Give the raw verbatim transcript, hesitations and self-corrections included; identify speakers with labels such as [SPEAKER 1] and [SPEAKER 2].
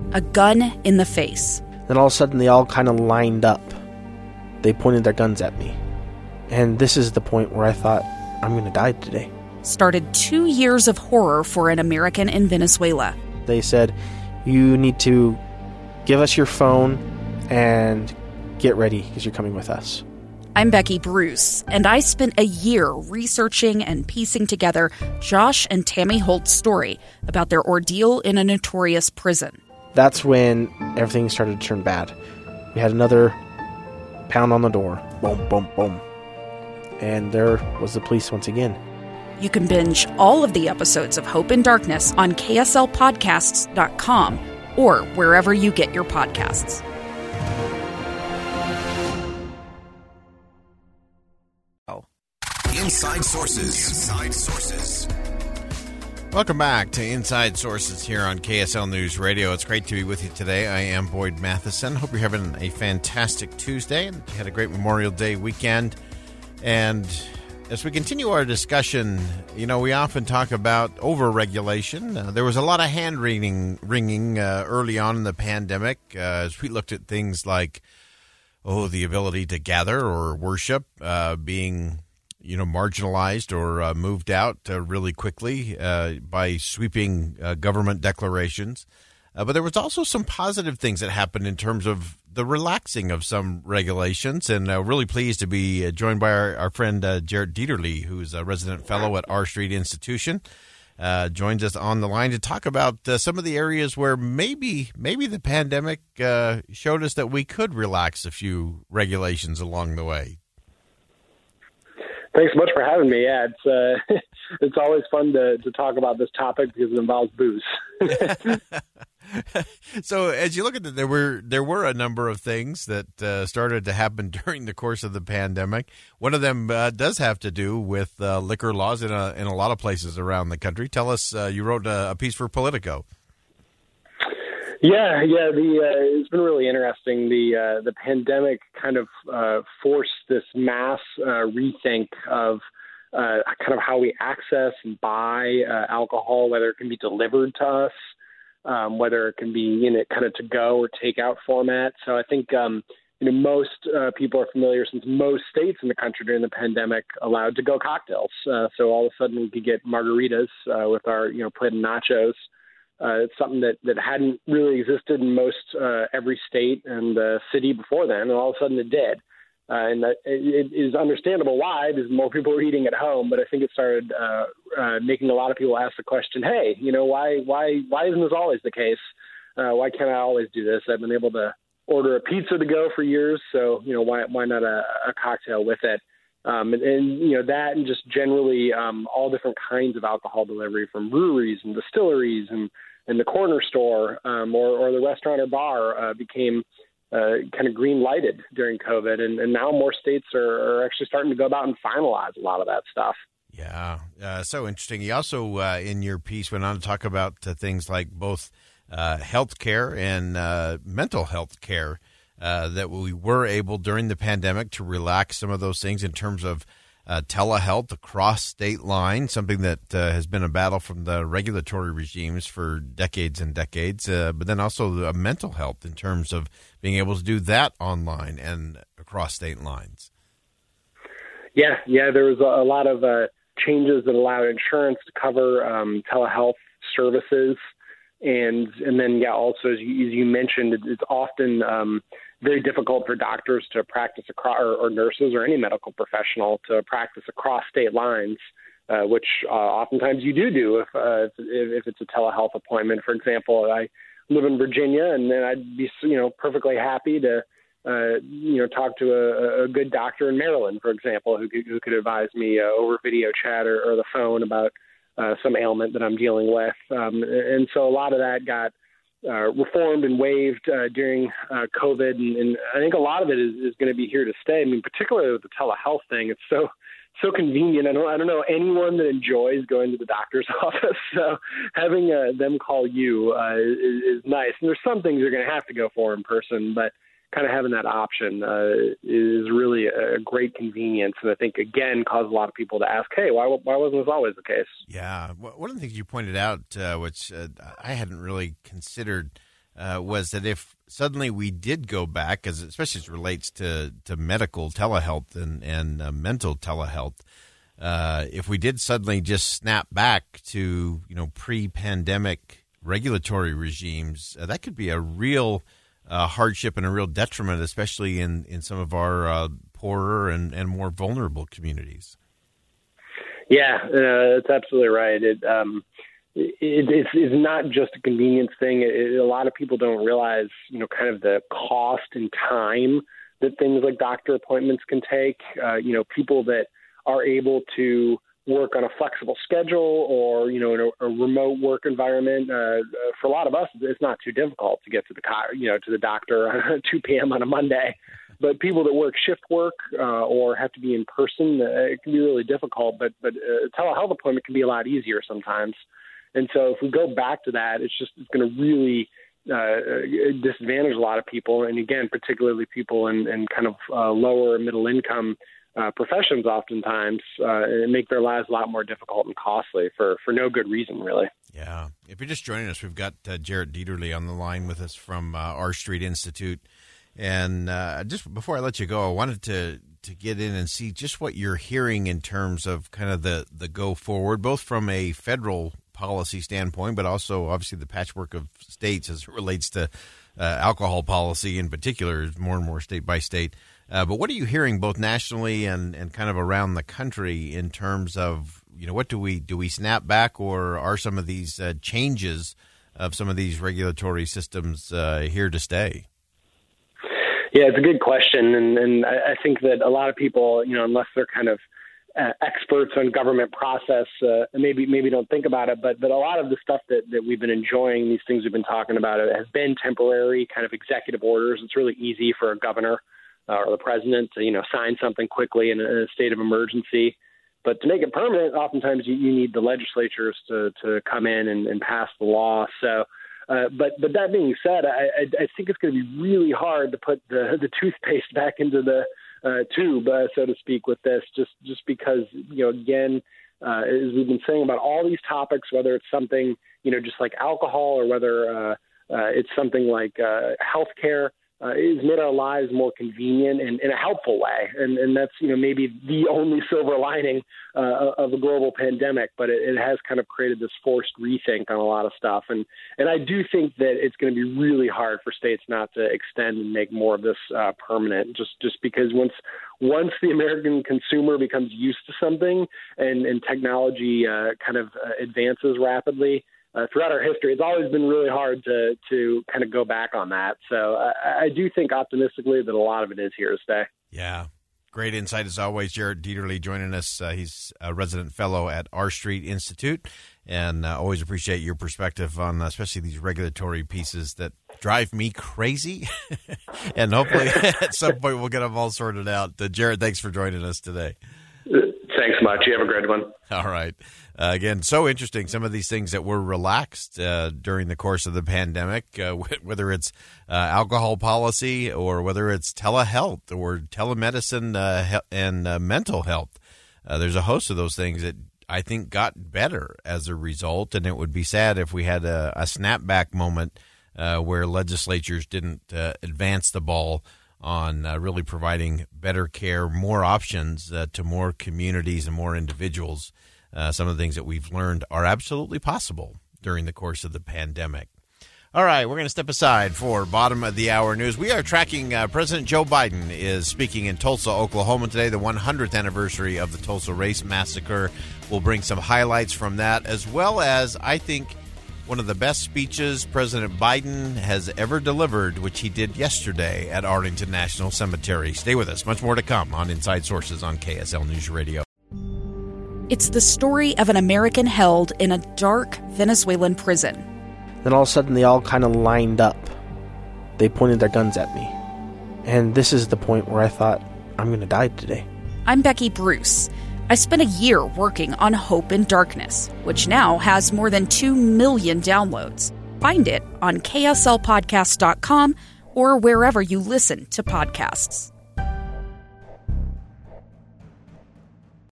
[SPEAKER 1] a gun in the face.
[SPEAKER 2] Then all of a sudden, they all kind of lined up. They pointed their guns at me. And this is the point where I thought, I'm going to die today.
[SPEAKER 1] Started two years of horror for an American in Venezuela.
[SPEAKER 2] They said, you need to give us your phone and get ready because you're coming with us.
[SPEAKER 1] I'm Becky Bruce, and I spent a year researching and piecing together Josh and Tammy Holt's story about their ordeal in a notorious prison.
[SPEAKER 2] That's when everything started to turn bad. We had another pound on the door. Boom, boom, boom. And there was the police once again.
[SPEAKER 1] You can binge all of the episodes of Hope in Darkness on K S L podcasts dot com or wherever you get your podcasts.
[SPEAKER 3] Inside Sources. Inside Sources.
[SPEAKER 4] Welcome back to Inside Sources here on K S L News Radio. It's great to be with you today. I am Boyd Matheson. Hope you're having a fantastic Tuesday and you had a great Memorial Day weekend. And as we continue our discussion, you know, we often talk about over-regulation. Uh, there was a lot of hand-wringing wringing, uh, early on in the pandemic uh, as we looked at things like, oh, the ability to gather or worship uh, being, you know, marginalized or uh, moved out uh, really quickly uh, by sweeping uh, government declarations. Uh, but there was also some positive things that happened in terms of the relaxing of some regulations, and uh, really pleased to be uh, joined by our, our friend uh, Jarrett Dieterle, who's a resident fellow at R Street Institution. Uh, joins us on the line to talk about uh, some of the areas where maybe maybe the pandemic uh, showed us that we could relax a few regulations along the way.
[SPEAKER 5] Thanks so much for having me. Yeah, it's uh, it's always fun to, to talk about this topic because it involves booze.
[SPEAKER 4] So as you look at it, there were there were a number of things that uh, started to happen during the course of the pandemic. One of them uh, does have to do with uh, liquor laws in a in a lot of places around the country. Tell us, uh, you wrote a, a piece for Politico.
[SPEAKER 5] Yeah, yeah. The uh, it's been really interesting. The uh, the pandemic kind of uh, forced this mass uh, rethink of uh, kind of how we access and buy uh, alcohol, whether it can be delivered to us, um, whether it can be in it kind of to go or takeout format. So I think um, you know most uh, people are familiar, since most states in the country during the pandemic allowed to go cocktails. Uh, so all of a sudden we could get margaritas uh, with our you know plate of nachos. Uh, it's something that, that hadn't really existed in most uh, every state and uh, city before then, and all of a sudden it did. Uh, and that, it, it is understandable why, because more people were eating at home. But I think it started uh, uh, making a lot of people ask the question, "Hey, you know, why why why isn't this always the case? Uh, why can't I always do this? I've been able to order a pizza to go for years, so you know, why why not a, a cocktail with it?" Um, and, and, you know, that and just generally um, all different kinds of alcohol delivery from breweries and distilleries and, and the corner store um, or, or the restaurant or bar uh, became uh, kind of green lighted during COVID. And, and now more states are, are actually starting to go about and finalize a lot of that stuff.
[SPEAKER 4] Yeah, uh, so interesting. You also, uh, in your piece, went on to talk about uh, things like both uh, health care and uh, mental health care. Uh, that we were able during the pandemic to relax some of those things in terms of uh, telehealth across state lines, something that uh, has been a battle from the regulatory regimes for decades and decades, uh, but then also uh, mental health in terms of being able to do that online and across state lines.
[SPEAKER 5] Yeah, yeah, there was a, a lot of uh, changes that allowed insurance to cover um, telehealth services. And and then, yeah, also, as you, as you mentioned, it, it's often um, very difficult for doctors to practice across, or, or nurses or any medical professional to practice across state lines, uh, which uh, oftentimes you do do if, uh, if if it's a telehealth appointment. For example, I live in Virginia, and then I'd be you know perfectly happy to uh, you know talk to a, a good doctor in Maryland, for example, who could, who could advise me uh, over video chat or, or the phone about Uh, some ailment that I'm dealing with. Um, and so a lot of that got uh, reformed and waived uh, during uh, COVID. And, and I think a lot of it is, is going to be here to stay. I mean, particularly with the telehealth thing, it's so so convenient. I don't I don't know anyone that enjoys going to the doctor's office. So having uh, them call you uh, is, is nice. And there's some things you're going to have to go for in person, but kind of having that option uh, is really a great convenience. And I think, again, caused a lot of people to ask, hey, why why wasn't this always the case?
[SPEAKER 4] Yeah. One of the things you pointed out, uh, which uh, I hadn't really considered uh, was that if suddenly we did go back, as especially as it relates to, to medical telehealth and, and uh, mental telehealth, uh, if we did suddenly just snap back to, you know, pre-pandemic regulatory regimes, uh, that could be a real uh, hardship and a real detriment, especially in, in some of our uh, poorer and, and more vulnerable communities.
[SPEAKER 5] Yeah, uh, that's absolutely right. It, um, it, it's, it's not just a convenience thing. It, a lot of people don't realize, you know, kind of the cost and time that things like doctor appointments can take. Uh, you know, people that are able to work on a flexible schedule or, you know, in a, a remote work environment. Uh, for a lot of us, it's not too difficult to get to the, you know, to the doctor at two p.m. on a Monday. But people that work shift work uh, or have to be in person, uh, it can be really difficult. But but a telehealth appointment can be a lot easier sometimes. And so if we go back to that, it's just it's going to really uh, disadvantage a lot of people. And again, particularly people in, in kind of uh, lower middle income uh, professions oftentimes, uh, and make their lives a lot more difficult and costly for, for no good reason, really.
[SPEAKER 4] Yeah. If you're just joining us, we've got uh, Jarrett Dieterle on the line with us from uh, R Street Institute. And uh, just before I let you go, I wanted to, to get in and see just what you're hearing in terms of kind of the, the go forward, both from a federal policy standpoint, but also obviously the patchwork of states as it relates to uh, alcohol policy in particular, more and more state by state. Uh, but what are you hearing both nationally and, and kind of around the country in terms of, you know, what do we do we snap back, or are some of these uh, changes of some of these regulatory systems uh, here to stay?
[SPEAKER 5] Yeah, it's a good question, and, and I think that a lot of people, you know, unless they're kind of uh, experts on government process, uh, maybe maybe don't think about it, but but a lot of the stuff that, that we've been enjoying, these things we've been talking about, it has been temporary kind of executive orders. It's really easy for a governor uh, or the president to, you know, sign something quickly in a, in a state of emergency. But to make it permanent, oftentimes you, you need the legislatures to, to come in and, and pass the law. So. Uh, but but that being said, I, I, I think it's going to be really hard to put the, the toothpaste back into the uh, tube, uh, so to speak, with this, just just because, you know, again, uh, as we've been saying about all these topics, whether it's something, you know, just like alcohol or whether uh, uh, it's something like uh, healthcare, uh, it's made our lives more convenient and in a helpful way. And, and that's, you know, maybe the only silver lining uh, of a global pandemic, but it, it has kind of created this forced rethink on a lot of stuff. And, and I do think that it's going to be really hard for states not to extend and make more of this uh, permanent, just, just because once, once the American consumer becomes used to something and, and technology uh, kind of uh, advances rapidly, Uh, throughout our history, it's always been really hard to to kind of go back on that. So I, I do think optimistically that a lot of it is here to stay.
[SPEAKER 4] Yeah. Great insight as always. Jarrett Dieterle joining us. Uh, he's a resident fellow at R Street Institute, and uh, always appreciate your perspective on uh, especially these regulatory pieces that drive me crazy. And hopefully at some point we'll get them all sorted out. Uh, Jarrett, thanks for joining us today.
[SPEAKER 5] Thanks much. You have a great one.
[SPEAKER 4] All right. Uh, again, so interesting, some of these things that were relaxed uh, during the course of the pandemic, uh, whether it's uh, alcohol policy or whether it's telehealth or telemedicine uh, he- and uh, mental health. Uh, there's a host of those things that I think got better as a result, and it would be sad if we had a, a snapback moment uh, where legislatures didn't uh, advance the ball on uh, really providing better care, more options uh, to more communities and more individuals. Uh, some of the things that we've learned are absolutely possible during the course of the pandemic. All right, we're going to step aside for bottom of the hour news. We are tracking uh, President Joe Biden is speaking in Tulsa, Oklahoma today, the one hundredth anniversary of the Tulsa Race Massacre. We'll bring some highlights from that, as well as, I think, one of the best speeches President Biden has ever delivered, which he did yesterday at Arlington National Cemetery. Stay with us. Much more to come on Inside Sources on K S L News Radio.
[SPEAKER 1] It's the story of an American held in a dark Venezuelan prison.
[SPEAKER 2] Then all of a sudden they all kind of lined up. They pointed their guns at me. And this is the point where I thought, I'm going to die today.
[SPEAKER 1] I'm Becky Bruce. I spent a year working on Hope in Darkness, which now has more than two million downloads. Find it on K S L podcast dot com or wherever you listen to podcasts.